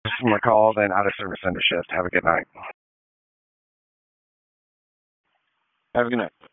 Customer call, then out of service end of shift. Have a good night. Have a good night.